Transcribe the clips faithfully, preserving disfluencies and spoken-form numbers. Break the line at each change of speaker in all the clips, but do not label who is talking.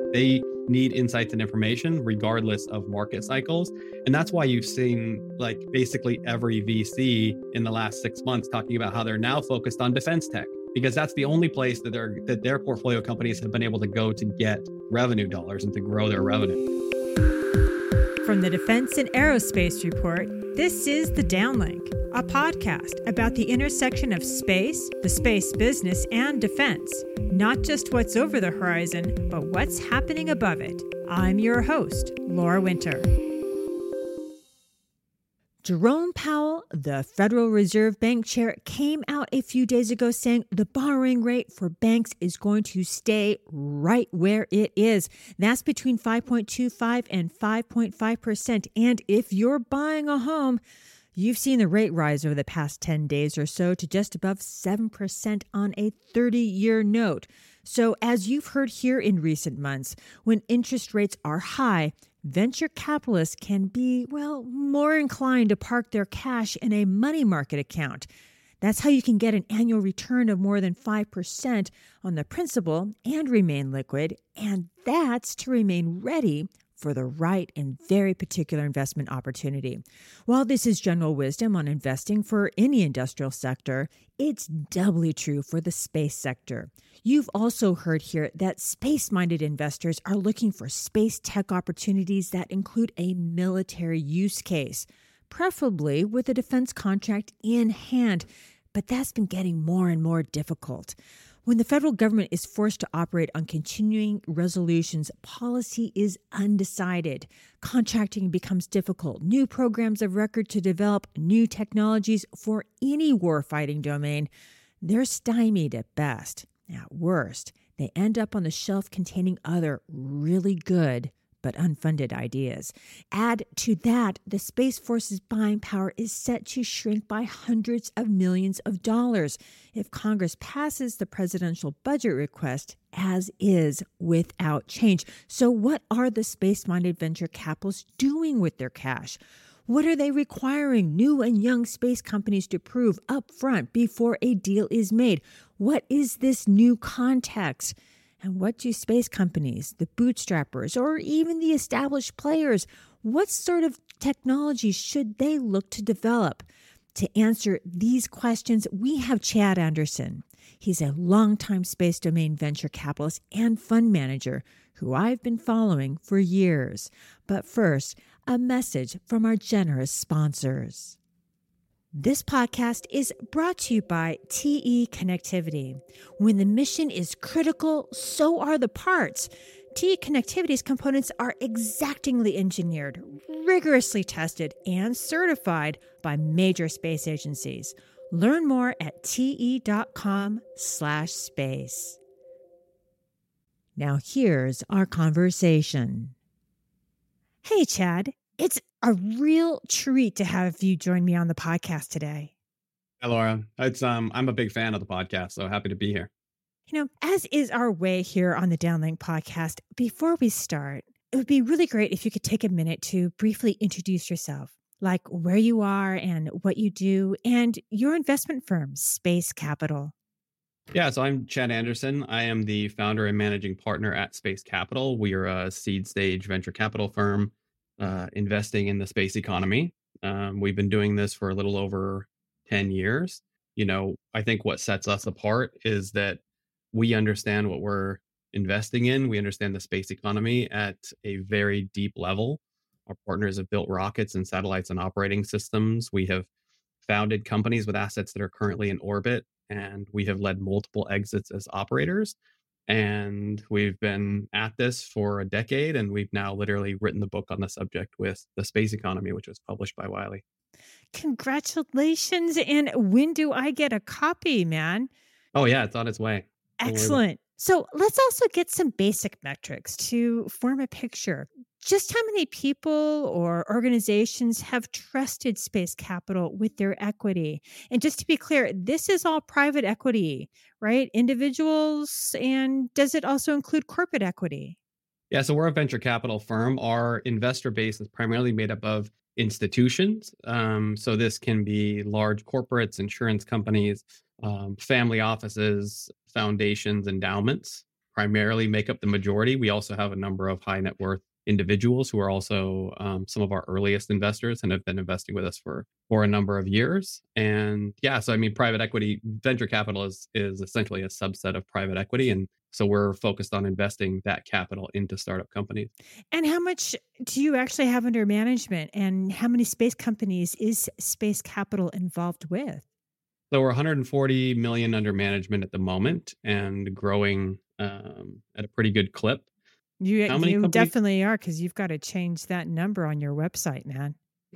They need insights and information regardless of market cycles. And that's why you've seen like basically every V C in the last six months talking about how they're now focused on defense tech, because that's the only place that their that their portfolio companies have been able to go to get revenue dollars and to grow their revenue.
From the Defense and Aerospace Report, this is The Downlink, a podcast about the intersection of space, the space business, and defense. Not just what's over the horizon, but what's happening above it. I'm your host, Laura Winter. Jerome Powell, the Federal Reserve Bank chair, came out a few days ago saying the borrowing rate for banks is going to stay right where it is. That's between five point two five and five point five percent. And if you're buying a home, you've seen the rate rise over the past ten days or so to just above seven percent on a thirty-year note. So as you've heard here in recent months, when interest rates are high, venture capitalists can be, well, more inclined to park their cash in a money market account. That's how you can get an annual return of more than five percent on the principal and remain liquid. And that's to remain ready for the right and very particular investment opportunity. While this is general wisdom on investing for any industrial sector, it's doubly true for the space sector. You've also heard here that space-minded investors are looking for space tech opportunities that include a military use case, preferably with a defense contract in hand. But that's been getting more and more difficult. When the federal government is forced to operate on continuing resolutions, policy is undecided. Contracting becomes difficult. New programs of record to develop new technologies for any warfighting domain, they're stymied at best. At worst, they end up on the shelf containing other really good but unfunded ideas. Add to that, the Space Force's buying power is set to shrink by hundreds of millions of dollars if Congress passes the presidential budget request as is without change. So what are the space-minded venture capitalists doing with their cash? What are they requiring new and young space companies to prove up front before a deal is made? What is this new context? And what do space companies, the bootstrappers, or even the established players, what sort of technology should they look to develop? To answer these questions, we have Chad Anderson. He's a longtime space domain venture capitalist and fund manager who I've been following for years. But first, a message from our generous sponsors. This podcast is brought to you by T E Connectivity. When the mission is critical, so are the parts. T E Connectivity's components are exactingly engineered, rigorously tested, and certified by major space agencies. Learn more at te.com slash space. Now here's our conversation. Hey, Chad. It's a real treat to have you join me on the podcast today.
Hi, Laura. It's um, I'm a big fan of the podcast, so happy to be here.
You know, as is our way here on the Downlink podcast, before we start, it would be really great if you could take a minute to briefly introduce yourself, like where you are and what you do, and your investment firm, Space Capital.
Yeah, so I'm Chad Anderson. I am the founder and managing partner at Space Capital. We are a seed stage venture capital firm uh, investing in the space economy. Um, we've been doing this for a little over ten years. You know, I think what sets us apart is that we understand what we're investing in. We understand the space economy at a very deep level. Our partners have built rockets and satellites and operating systems. We have founded companies with assets that are currently in orbit, and we have led multiple exits as operators. And we've been at this for a decade, and we've now literally written the book on the subject with The Space Economy, which was published by Wiley.
Congratulations. And when do I get a copy, man?
Oh, yeah, it's on its way.
Excellent. So let's also get some basic metrics to form a picture. Just how many people or organizations have trusted Space Capital with their equity? And just to be clear, this is all private equity, right? Individuals, and does it also include corporate equity?
Yeah, so we're a venture capital firm. Our investor base is primarily made up of institutions. Um, so this can be large corporates, insurance companies, um, family offices, foundations, endowments primarily make up the majority. We also have a number of high net worth individuals who are also um, some of our earliest investors and have been investing with us for for a number of years. And yeah, so I mean, private equity, venture capital is is essentially a subset of private equity, and so we're focused on investing that capital into startup companies.
And how much do you actually have under management? And how many space companies is Space Capital involved with?
So we're one hundred forty million under management at the moment and growing um, at a pretty good clip.
You
How many
you
companies?
definitely are, because you've got to change that number on your website, man.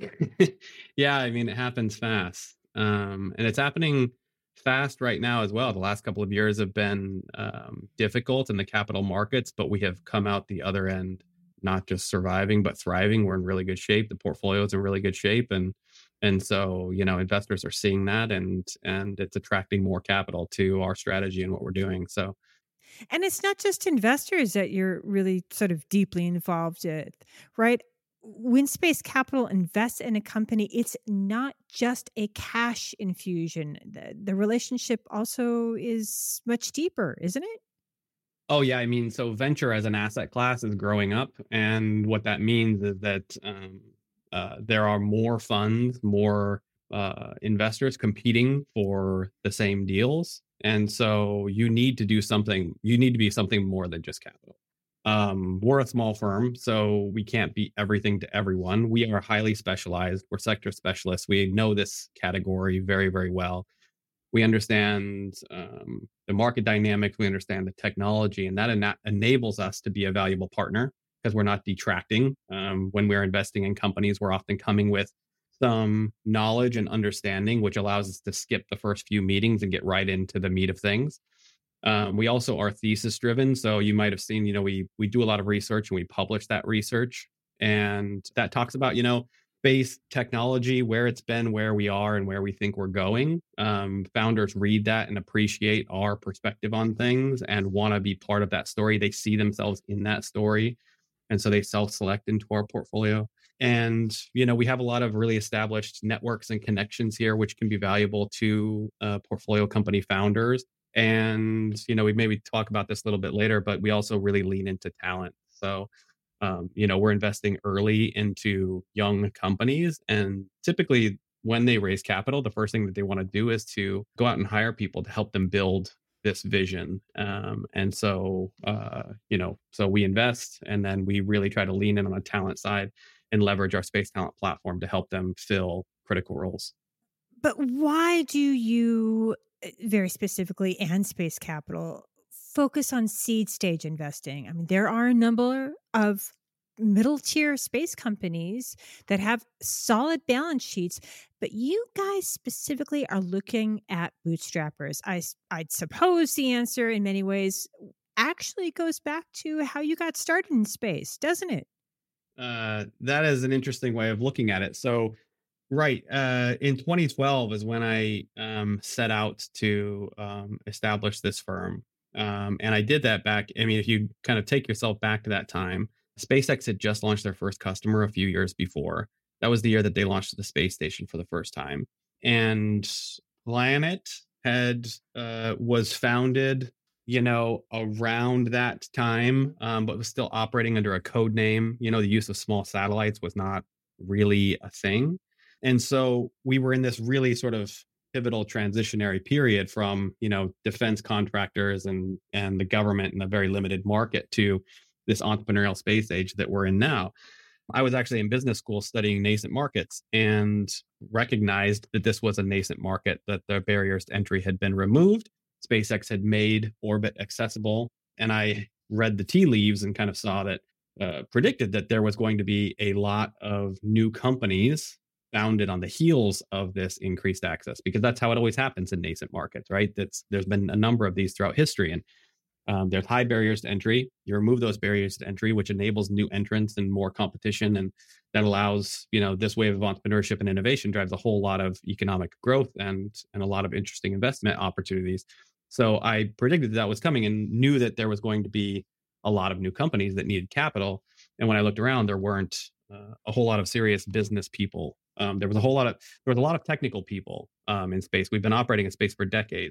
Yeah, I mean, it happens fast. Um, and it's happening fast right now as well. The last couple of years have been um, difficult in the capital markets, but we have come out the other end, not just surviving, but thriving. We're in really good shape. The portfolio is in really good shape. And and so, you know, investors are seeing that and and it's attracting more capital to our strategy and what we're doing. So
And it's not just investors that you're really sort of deeply involved with, right? When Space Capital invests in a company, it's not just a cash infusion. The, the relationship also is much deeper, isn't it?
oh yeah, I mean, so venture as an asset class is growing up, and what that means is that um, uh, there are more funds, more uh, investors competing for the same deals, and so you need to do something. You need to be something more than just capital. Um, we're a small firm, so we can't be everything to everyone. We are highly specialized. We're sector specialists. We know this category very, very well. We understand um, the market dynamics, we understand the technology, and that ena- enables us to be a valuable partner because we're not detracting. Um, when we're investing in companies, we're often coming with some knowledge and understanding, which allows us to skip the first few meetings and get right into the meat of things. Um, we also are thesis driven, so you might have seen, you know, we we do a lot of research and we publish that research, and that talks about, you know, space technology, where it's been, where we are, and where we think we're going. Um, founders read that and appreciate our perspective on things and want to be part of that story. They see themselves in that story, and so they self-select into our portfolio. And you know, we have a lot of really established networks and connections here, which can be valuable to uh, portfolio company founders. And you know, we maybe talk about this a little bit later, but we also really lean into talent. So um, you know, we're investing early into young companies, and typically when they raise capital, the first thing that they want to do is to go out and hire people to help them build this vision. Um, and so, uh, you know, so we invest, and then we really try to lean in on the talent side and leverage our space talent platform to help them fill critical roles.
But why do you, uh, very specifically, and Space Capital, focus on seed stage investing? I mean, there are a number of middle tier space companies that have solid balance sheets, but you guys specifically are looking at bootstrappers. I, s- I'd suppose the answer in many ways actually goes back to how you got started in space, doesn't it?
Uh, that is an interesting way of looking at it. So, right, uh, in twenty twelve is when I um, set out to um, establish this firm. Um, and I did that back. I mean, if you kind of take yourself back to that time, SpaceX had just launched their first customer a few years before. That was the year that they launched the space station for the first time. And Planet had uh, was founded, you know, around that time, um, but was still operating under a code name. You know, the use of small satellites was not really a thing. And so we were in this really sort of pivotal transitionary period from, you know, defense contractors and and the government in a very limited market to this entrepreneurial space age that we're in now. I was actually in business school studying nascent markets and recognized that this was a nascent market, that the barriers to entry had been removed. SpaceX had made orbit accessible. And I read the tea leaves and kind of saw that, uh, predicted that there was going to be a lot of new companies founded on the heels of this increased access, because that's how it always happens in nascent markets, right? That's there's been a number of these throughout history. And um, there's high barriers to entry. You remove those barriers to entry, which enables new entrants and more competition, and that allows, you know, this wave of entrepreneurship and innovation drives a whole lot of economic growth and and a lot of interesting investment opportunities. So I predicted that, that was coming and knew that there was going to be a lot of new companies that needed capital. And when I looked around, there weren't uh, a whole lot of serious business people. Um, there was a whole lot of there was a lot of technical people um, in space. We've been operating in space for decades,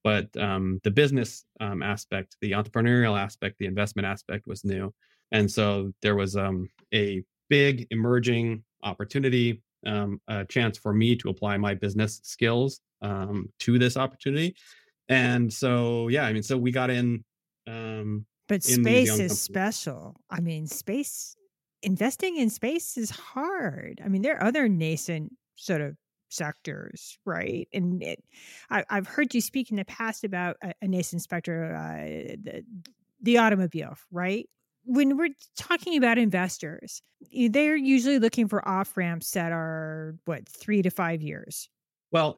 But um, the business um, aspect, the entrepreneurial aspect, the investment aspect was new. And so there was um, a big emerging opportunity, um, a chance for me to apply my business skills um, to this opportunity. And so, yeah, I mean, so we got in um,
But
in these
space
young
is
companies.
special. I mean, space investing in space is hard. I mean, there are other nascent sort of sectors, right? And it, I, I've heard you speak in the past about a, a nascent sector, uh, the, the automobile, right? When we're talking about investors, y- they're usually looking for off ramps that are what, three to five years.
Well,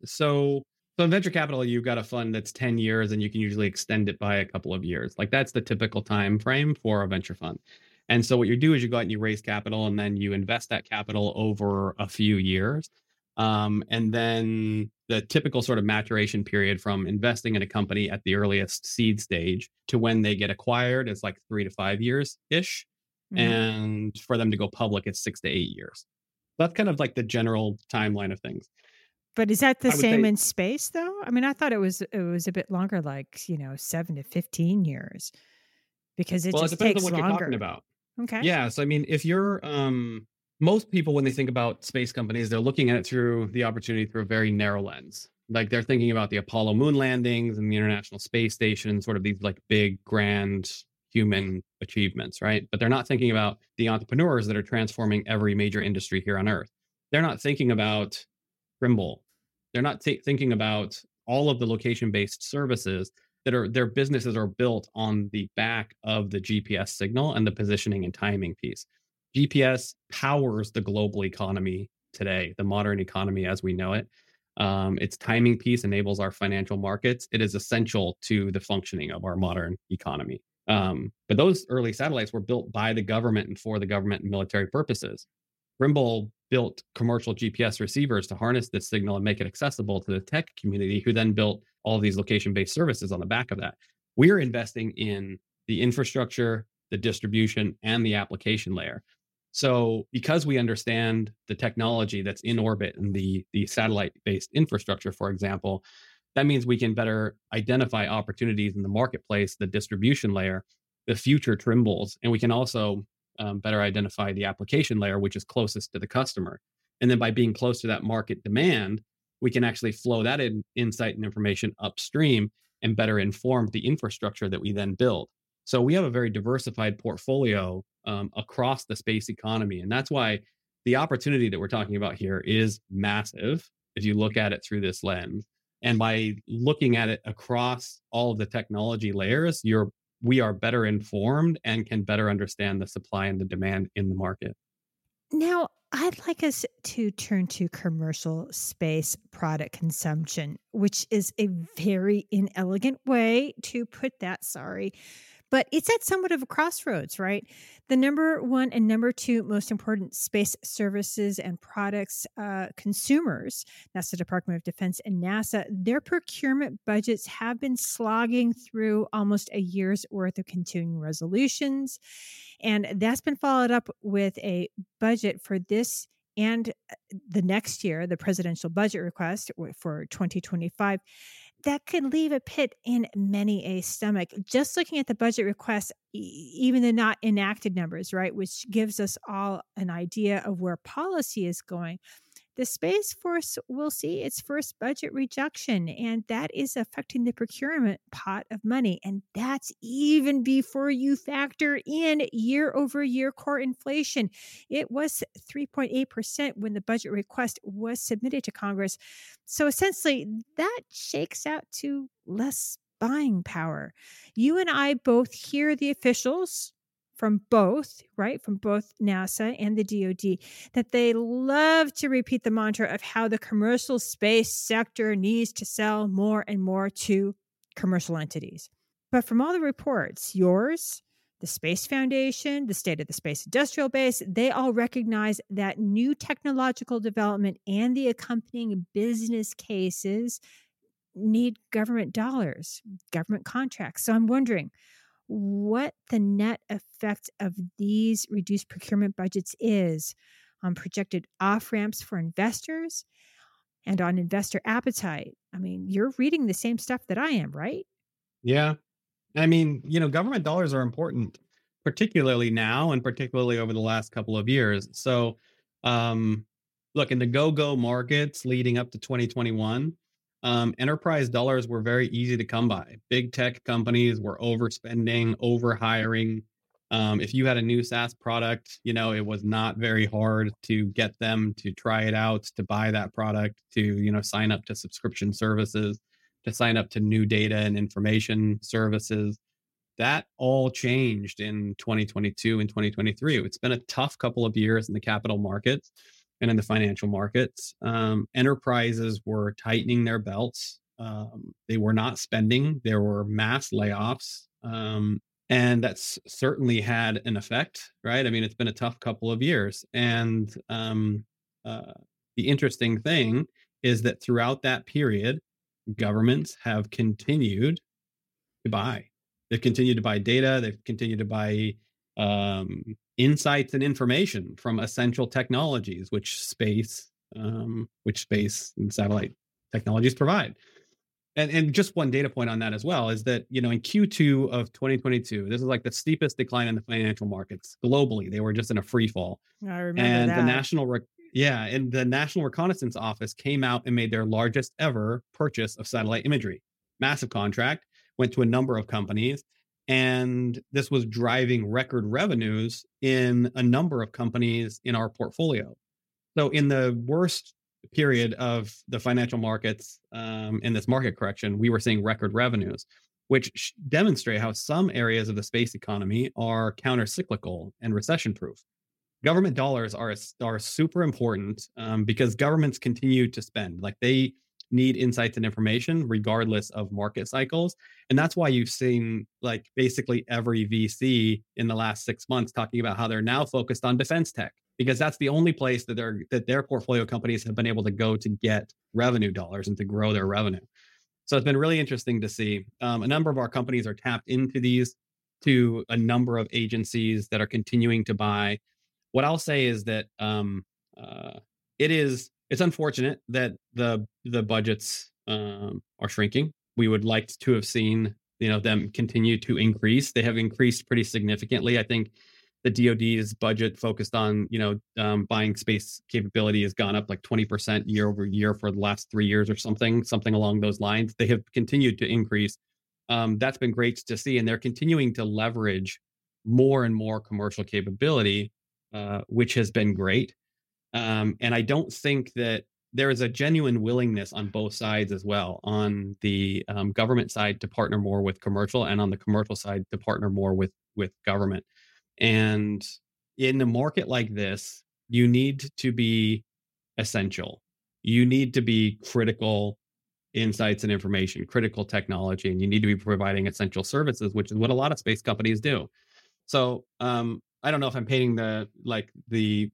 so so in venture capital, you've got a fund that's ten years and you can usually extend it by a couple of years. Like that's the typical time frame for a venture fund. And so what you do is you go out and you raise capital and then you invest that capital over a few years. Um, and then the typical sort of maturation period from investing in a company at the earliest seed stage to when they get acquired is like three to five years ish.
Mhm.
And for them to go public, it's six to eight years. That's kind of like the general timeline of things.
But is that the
I would
same
say,
in space though? I mean, I thought it was it was a bit longer, like, you know, seven to fifteen years because it
well, it
just
depends on
takes
what you're talking
longer.
about.
Okay.
Yeah, so I mean, if you're um most people when they think about space companies, they're looking at it through the opportunity through a very narrow lens. Like they're thinking about the Apollo moon landings and the International Space Station, sort of these like big, grand human achievements, right? But they're not thinking about the entrepreneurs that are transforming every major industry here on Earth. They're not thinking about Trimble. They're not thi- thinking about all of the location-based services that are their businesses are built on the back of the G P S signal and the positioning and timing piece. G P S powers the global economy today, the modern economy as we know it. Um, its timing piece enables our financial markets. It is essential to the functioning of our modern economy. Um, but those early satellites were built by the government and for the government and military purposes. Trimble built commercial G P S receivers to harness this signal and make it accessible to the tech community, who then built all these location based services on the back of that. We're investing in the infrastructure, the distribution, and the application layer. So, because we understand the technology that's in orbit and the, the satellite based infrastructure, for example, that means we can better identify opportunities in the marketplace, the distribution layer, the future Trimbles, and we can also um, better identify the application layer, which is closest to the customer. And then by being close to that market demand, we can actually flow that in, insight and information upstream and better inform the infrastructure that we then build. So we have a very diversified portfolio um, across the space economy. And that's why the opportunity that we're talking about here is massive if you look at it through this lens. And by looking at it across all of the technology layers, you're we are better informed and can better understand the supply and the demand in the market.
Now, I'd like us to turn to commercial space product consumption, which is a very inelegant way to put that. Sorry. But it's at somewhat of a crossroads, right? The number one and number two most important space services and products uh, consumers, that's the Department of Defense and NASA, their procurement budgets have been slogging through almost a year's worth of continuing resolutions. And that's been followed up with a budget for this and uh, the next year, the presidential budget request for twenty twenty-five that could leave a pit in many a stomach. Just looking at the budget request, e- even the not enacted numbers, right, which gives us all an idea of where policy is going. The Space Force will see its first budget reduction, and that is affecting the procurement pot of money. And that's even before you factor in year over year core inflation. It was three point eight percent when the budget request was submitted to Congress. So essentially, that shakes out to less buying power. You and I both hear the officials from both, right, from both NASA and the D O D, that they love to repeat the mantra of how the commercial space sector needs to sell more and more to commercial entities. But from all the reports, yours, the Space Foundation, the State of the Space Industrial Base, they all recognize that new technological development and the accompanying business cases need government dollars, government contracts. So I'm wondering, what the net effect of these reduced procurement budgets is on projected off ramps for investors and on investor appetite. I mean, you're reading the same stuff that I am, right?
Yeah. I mean, you know, government dollars are important, particularly now and particularly over the last couple of years. So, um, look, in the go-go markets leading up to twenty twenty-one, um, enterprise dollars were very easy to come by. Big tech companies were overspending, overhiring. Um, if you had a new SaaS product, you know, it was not very hard to get them to try it out, to buy that product, to, you know, sign up to subscription services, to sign up to new data and information services. That all changed in twenty twenty-two and twenty twenty-three. It's been a tough couple of years in the capital markets and in the financial markets. Um, enterprises were tightening their belts. Um, they were not spending. There were mass layoffs. Um, and that's certainly had an effect, right? I mean, it's been a tough couple of years. And um, uh, the interesting thing is that throughout that period, governments have continued to buy. They've continued to buy data. They've continued to buy um, insights and information from essential technologies, which space, um, which space and satellite technologies provide. And, and just one data point on that as well is that, you know, in Q two of twenty twenty-two, this is like the steepest decline in the financial markets globally. They were just in a free fall.
I remember
And the
that.
national, Re- yeah, and the National Reconnaissance Office came out and made their largest ever purchase of satellite imagery. Massive contract, went to a number of companies, and this was driving record revenues in a number of companies in our portfolio. So in the worst period of the financial markets um, in this market correction, we were seeing record revenues, which sh- demonstrate how some areas of the space economy are counter-cyclical and recession-proof. Government dollars are are super important um, because governments continue to spend. Like they need insights and information regardless of market cycles, and that's why you've seen like basically every V C in the last six months talking about how they're now focused on defense tech because that's the only place that they're that their portfolio companies have been able to go to get revenue dollars and to grow their revenue. So it's been really interesting to see. Um, a number of our companies are tapped into these to a number of agencies that are continuing to buy. What I'll say is that um, uh, it is it's unfortunate that the the budgets um, are shrinking. We would like to have seen you know them continue to increase. They have increased pretty significantly. I think the D O D's budget focused on you know um, buying space capability has gone up like twenty percent year over year for the last three years or something, something along those lines. They have continued to increase. Um, that's been great to see, and they're continuing to leverage more and more commercial capability, uh, which has been great. Um, and I don't think that there is a genuine willingness on both sides as well, on the um, government side to partner more with commercial, and on the commercial side to partner more with with government. And in a market like this, you need to be essential. You need to be critical insights and information, critical technology, and you need to be providing essential services, which is what a lot of space companies do. So um, I don't know if I'm painting the like the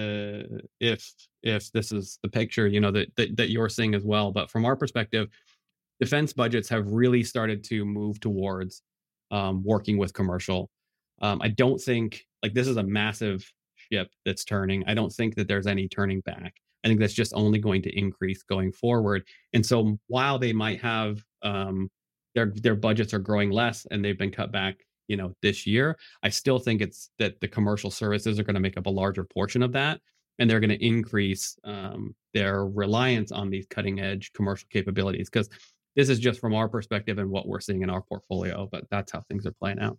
the if if this is the picture you know that, that that you're seeing as well, but from our perspective, defense budgets have really started to move towards um, working with commercial. Um, I don't think like this is a massive ship that's turning. I don't think that there's any turning back. I think that's just only going to increase going forward. And so while they might have um, their their budgets are growing less and they've been cut back, you know, this year, I still think it's that the commercial services are going to make up a larger portion of that, and they're going to increase um, their reliance on these cutting edge commercial capabilities. Because this is just from our perspective and what we're seeing in our portfolio, but that's how things are playing out.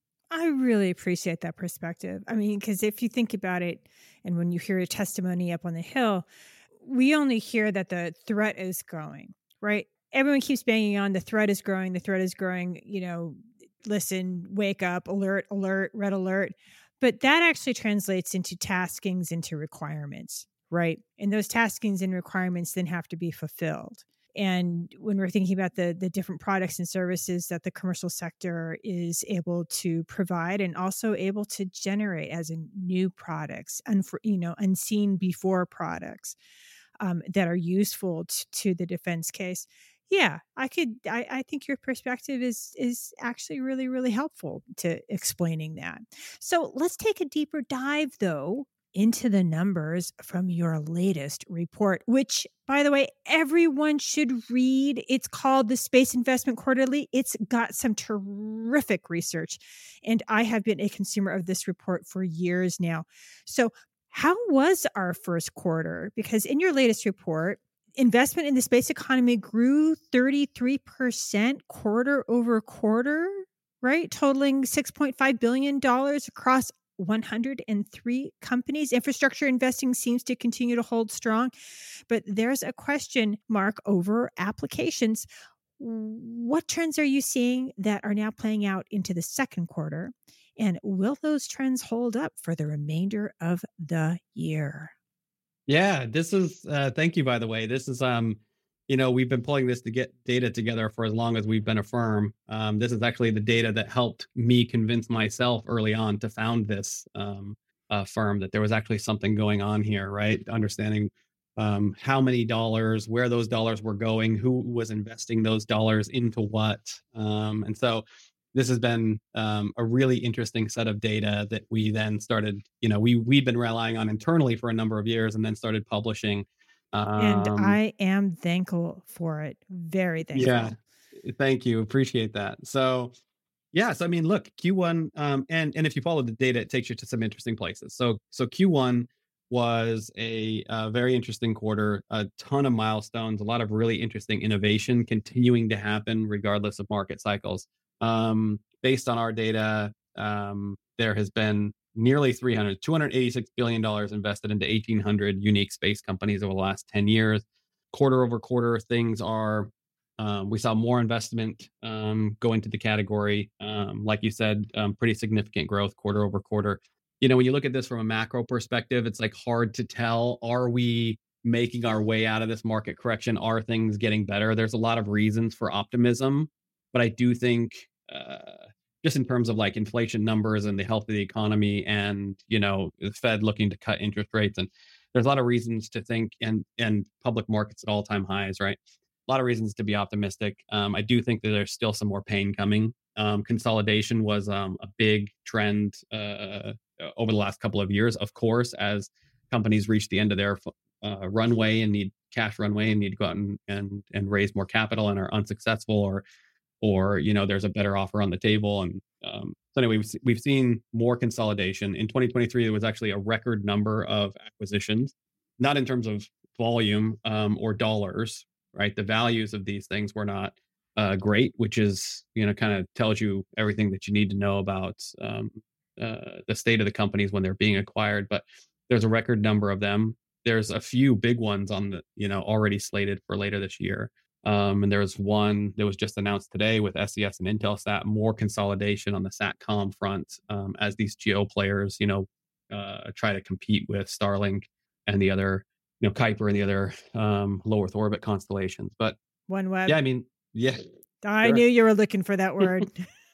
I really appreciate that perspective. I mean, because if you think about it, and when you hear a testimony up on the Hill, we only hear that the threat is growing, right? Everyone keeps banging on the threat is growing, the threat is growing, you know, listen, wake up, alert, alert, red alert. But that actually translates into taskings, into requirements, right? And those taskings and requirements then have to be fulfilled. And when we're thinking about the the different products and services that the commercial sector is able to provide and also able to generate as in new products, and for you know unseen before products um, that are useful t- to the defense case. Yeah, I could. I, I think your perspective is is actually really really helpful to explaining that. So let's take a deeper dive though into the numbers from your latest report, which, by the way, everyone should read. It's called the Space Investment Quarterly. It's got some terrific research, and I have been a consumer of this report for years now. So, how was our first quarter? Because in your latest report, investment in the space economy grew thirty-three percent quarter over quarter, right? Totaling six point five billion dollars across one hundred three companies. Infrastructure investing seems to continue to hold strong, but there's a question mark over applications. What trends are you seeing that are now playing out into the second quarter? And will those trends hold up for the remainder of the year?
Yeah, this is uh thank you by the way. This is um you know, we've been pulling this to get data together for as long as we've been a firm. Um this is actually the data that helped me convince myself early on to found this um uh, firm, that there was actually something going on here, right? Understanding um how many dollars, where those dollars were going, who was investing those dollars into what. Um and so this has been um, a really interesting set of data that we then started, you know, we we've been relying on internally for a number of years and then started publishing.
And
Um,
I am thankful for it. Very
yeah,
thankful.
thank you, appreciate that. So yeah, so I mean, look, Q one, um, and and if you follow the data, it takes you to some interesting places. So so Q one was a, uh very interesting quarter, a ton of milestones, a lot of really interesting innovation continuing to happen regardless of market cycles. Um, based on our data, um, there has been nearly three hundred, two hundred eighty-six billion dollars invested into eighteen hundred unique space companies over the last ten years. Quarter over quarter, things are um, we saw more investment um, go into the category. Um, like you said, um, pretty significant growth quarter over quarter. You know, when you look at this from a macro perspective, it's like hard to tell. Are we making our way out of this market correction? Are things getting better? There's a lot of reasons for optimism, but I do think uh, just in terms of like inflation numbers and the health of the economy, and you know, the Fed looking to cut interest rates, and there's a lot of reasons to think, and and public markets at all time highs, right? A lot of reasons to be optimistic. Um, I do think that there's still some more pain coming. Um, consolidation was um, a big trend uh, over the last couple of years, of course, as companies reach the end of their uh, runway and need cash runway and need to go out and, and and raise more capital and are unsuccessful, or or you know, there's a better offer on the table. And um, so anyway, we've, we've seen more consolidation. In twenty twenty-three, there was actually a record number of acquisitions, not in terms of volume um, or dollars, right? The values of these things were not uh, great, which is, you know, kind of tells you everything that you need to know about um, uh, the state of the companies when they're being acquired. But there's a record number of them. There's a few big ones on the, you know, already slated for later this year. Um, and there's one that was just announced today with S E S and Intelsat, more consolidation on the SATCOM front um, as these geo players, you know, uh, try to compete with Starlink and the other, you know, Kuiper and the other um, low Earth orbit constellations. But
OneWeb.
yeah, I mean, yeah,
I
sure.
knew you were looking for that word.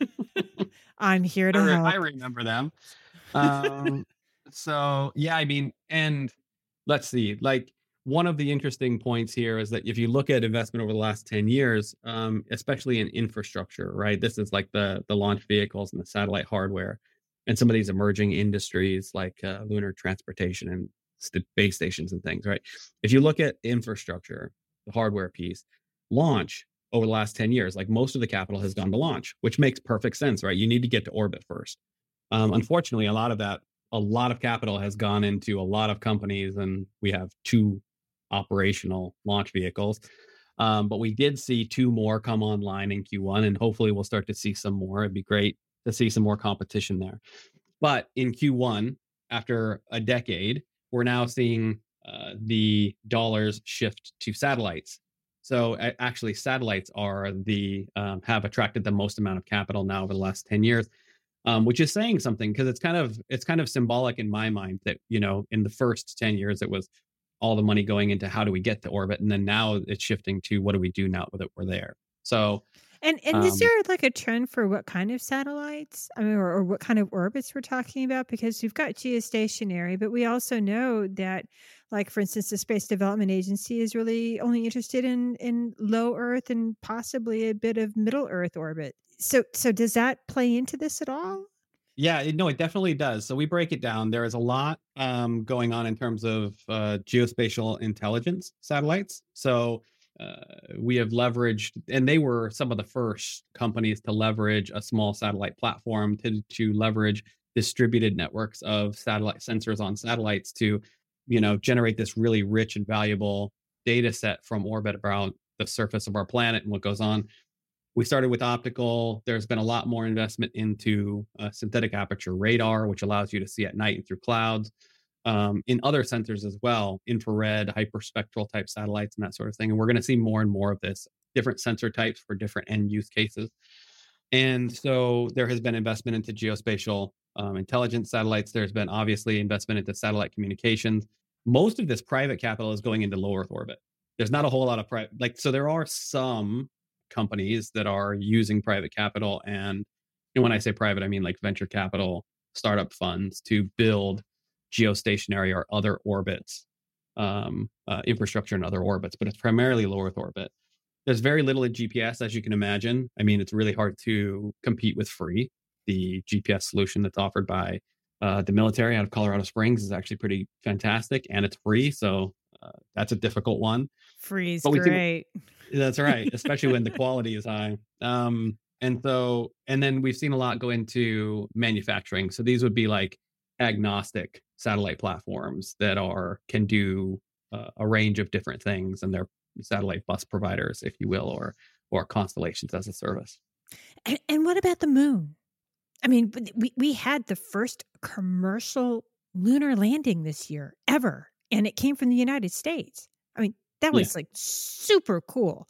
I'm here to
I, re-
help.
I remember them. Um, so yeah, I mean, and let's see, like one of the interesting points here is that if you look at investment over the last ten years, um, especially in infrastructure, right? This is like the the launch vehicles and the satellite hardware and some of these emerging industries like uh, lunar transportation and space stations and things, right? If you look at infrastructure, the hardware piece, launch over the last ten years, like most of the capital has gone to launch, which makes perfect sense, right? You need to get to orbit first. Um, unfortunately, a lot of that, a lot of capital has gone into a lot of companies, and we have two operational launch vehicles. Um, but we did see two more come online in Q one, and hopefully we'll start to see some more. It'd be great to see some more competition there. But in Q one, after a decade, we're now seeing uh, the dollars shift to satellites. So uh, actually, satellites are the um, have attracted the most amount of capital now over the last ten years, um, which is saying something, because it's kind of it's kind of symbolic in my mind that, you know, in the first ten years it was all the money going into how do we get to orbit, and then now it's shifting to what do we do now that we're there. So
And and is
um,
there like a trend for what kind of satellites? I mean, or, or what kind of orbits we're talking about? Because we've got geostationary, but we also know that, like for instance, the Space Development Agency is really only interested in in low Earth and possibly a bit of middle Earth orbit. So so does that play into this at all?
Yeah, it, no, it definitely does. So we break it down. There is a lot um, going on in terms of uh, geospatial intelligence satellites. So uh, we have leveraged, and they were some of the first companies to leverage a small satellite platform to to leverage distributed networks of satellite sensors on satellites to, you know, generate this really rich and valuable data set from orbit around the surface of our planet and what goes on. We started with optical. There's been a lot more investment into uh, synthetic aperture radar, which allows you to see at night and through clouds. Um, in other sensors as well, infrared, hyperspectral type satellites, and that sort of thing. And we're going to see more and more of this, different sensor types for different end use cases. And so there has been investment into geospatial um, intelligence satellites. There's been obviously investment into satellite communications. Most of this private capital is going into low Earth orbit. There's not a whole lot of private, like, so there are some companies that are using private capital. And, and when I say private, I mean like venture capital, startup funds to build geostationary or other orbits, um, uh, infrastructure in other orbits, but it's primarily low Earth orbit. There's very little in G P S, as you can imagine. I mean, it's really hard to compete with free. The G P S solution that's offered by uh, the military out of Colorado Springs is actually pretty fantastic, and it's free. So uh, that's a difficult one.
Free's
But we see,
great.
that's right, especially when the quality is high. Um, and so, and then we've seen a lot go into manufacturing. So these would be like agnostic satellite platforms that are can do uh, a range of different things, and they're satellite bus providers, if you will, or or constellations as a service.
And, and what about the moon? I mean, we, we had the first commercial lunar landing this year ever, and it came from the United States. I mean, that was
Yeah.
like super cool.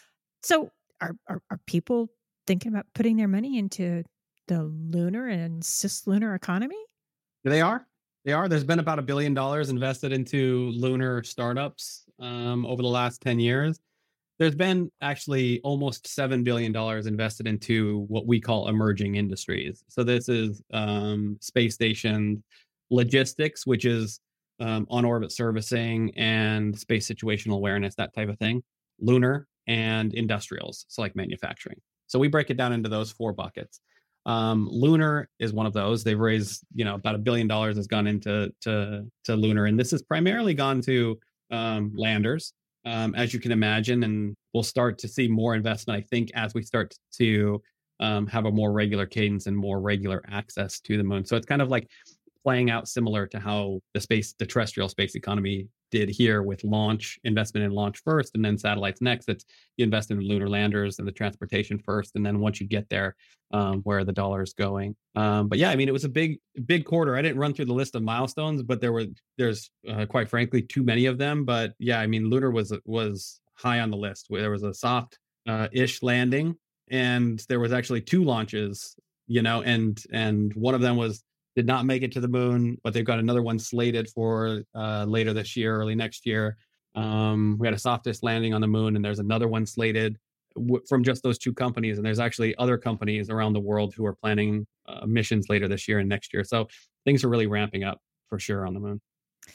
So are, are, are people thinking about putting their money into the lunar and cislunar economy?
They are. They are. There's been about a billion dollars invested into lunar startups um, over the last ten years. There's been actually almost seven billion dollars invested into what we call emerging industries. So this is um, space station logistics, which is um, on orbit servicing and space situational awareness, that type of thing, lunar and industrials, so like manufacturing. So we break it down into those four buckets. Um, lunar is one of those. They've raised, you know, about a billion dollars has gone into to to lunar, and this has primarily gone to um, landers, um, as you can imagine. And we'll start to see more investment, I think, as we start to um, have a more regular cadence and more regular access to the moon. So it's kind of like playing out similar to how the space, the terrestrial space economy did here with launch, investment in launch first, and then satellites next. It's you invest in the lunar landers and the transportation first, and then once you get there, um, where the dollar is going. Um, but yeah, I mean, it was a big, big quarter. I didn't run through the list of milestones, but there were, there's uh, quite frankly too many of them. But yeah, I mean, lunar was was high on the list. Where there was a soft uh, ish landing, and there was actually two launches. You know, and and one of them was did not make it to the moon, but they've got another one slated for uh, later this year, early next year. Um, we had a softest landing on the moon, and there's another one slated w- from just those two companies. And there's actually other companies around the world who are planning uh, missions later this year and next year. So things are really ramping up for sure on the moon.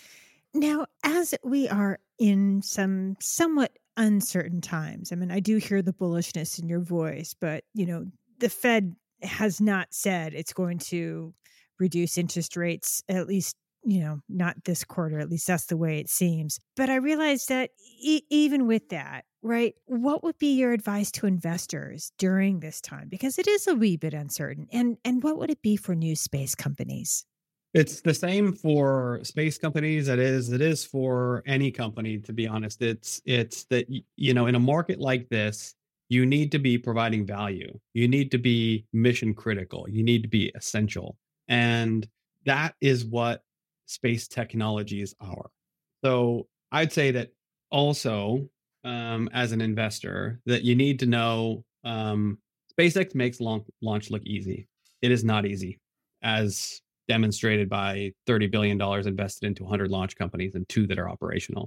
Now, as we are in some somewhat uncertain times, I mean, I do hear the bullishness in your voice, but, you know, the Fed has not said it's going to reduce interest rates, at least, you know, not this quarter. At least that's the way it seems. But I realize that e- even with that, right, what would be your advice to investors during this time? Because it is a wee bit uncertain. And, and what would it be for new space companies?
It's the same for space companies. It is. It is for any company. To be honest, it's it's that y- you know, in a market like this, you need to be providing value. You need to be mission critical. You need to be essential, and that is what space technologies are. So I'd say that also, um, as an investor, that you need to know um, SpaceX makes launch launch look easy. It is not easy, as demonstrated by thirty billion dollars invested into one hundred launch companies and two that are operational.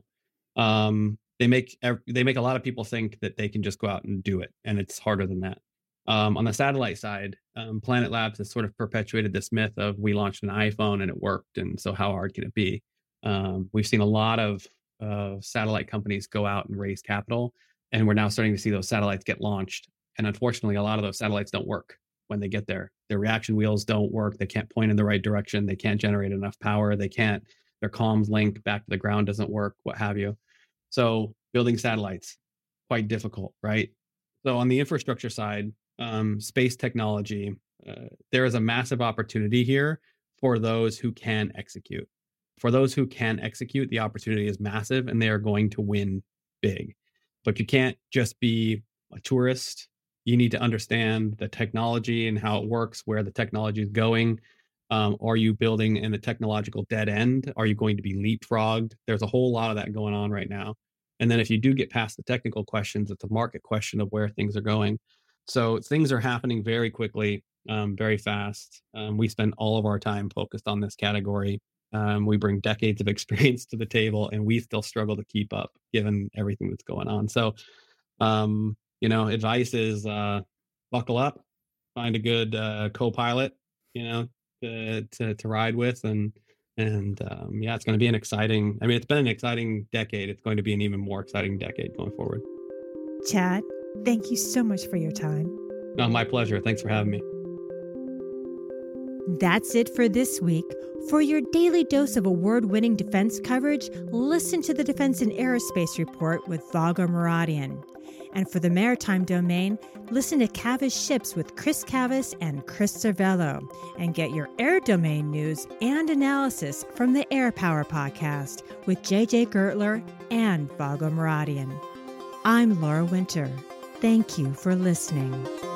Um, they make ev- they make a lot of people think that they can just go out and do it, and it's harder than that. Um, on the satellite side, um, Planet Labs has sort of perpetuated this myth of we launched an iPhone and it worked, and so how hard can it be? Um, we've seen a lot of uh, satellite companies go out and raise capital, and we're now starting to see those satellites get launched. And unfortunately, a lot of those satellites don't work. when they get there. Their reaction wheels don't work. They can't point in the right direction. They can't generate enough power. They can't, their comms link back to the ground doesn't work, what have you. So building satellites, quite difficult, right? So on the infrastructure side, um, space technology, uh, there is a massive opportunity here for those who can execute. For those who can execute, the opportunity is massive and they are going to win big. But you can't just be a tourist. You need to understand the technology and how it works, where the technology is going. Um, are you building in a technological dead end? Are you going to be leapfrogged? There's a whole lot of that going on right now. And then if you do get past the technical questions, it's a market question of where things are going. So things are happening very quickly, um, very fast. Um, we spend all of our time focused on this category. Um, we bring decades of experience to the table, and we still struggle to keep up given everything that's going on. So, um, you know, advice is uh, buckle up, find a good uh, co-pilot, you know, to, to, to ride with. And, and um, yeah, it's going to be an exciting, I mean, it's been an exciting decade. It's going to be an even more exciting decade going forward.
Chad, thank you so much for your time.
No, my pleasure. Thanks for having me.
That's it for this week. For your daily dose of award-winning defense coverage, listen to the Defense and Aerospace Report with Vago Muradian. And for the maritime domain, listen to Cavas Ships with Chris Cavas and Chris Cervello. And get your air domain news and analysis from the Air Power Podcast with J J Gertler and Vago Muradian. I'm Laura Winter. Thank you for listening.